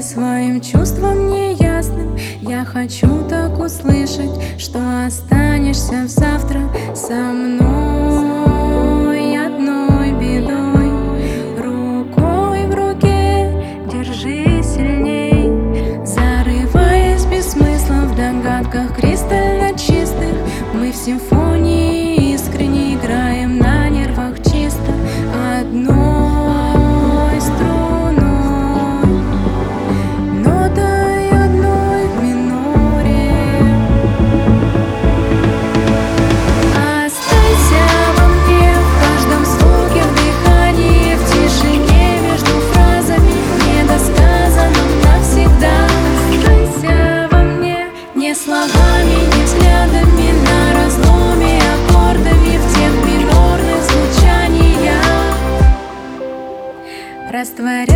своим чувствам неясным. Я хочу так услышать, что останешься завтра со мной одной бедой. Рукой в руке держи сильней, зарываясь без смысла в догадках кристально чистых. Мы в симфонии искренне играем на нервах чисто одной струной, нотой одной в миноре. Останься во мне в каждом звуке, в дыхании, в тишине между фразами, недосказанным навсегда. Останься во мне не словами, не взглядами на разломе, аккордами в тех минорных звучаниях. Растворяй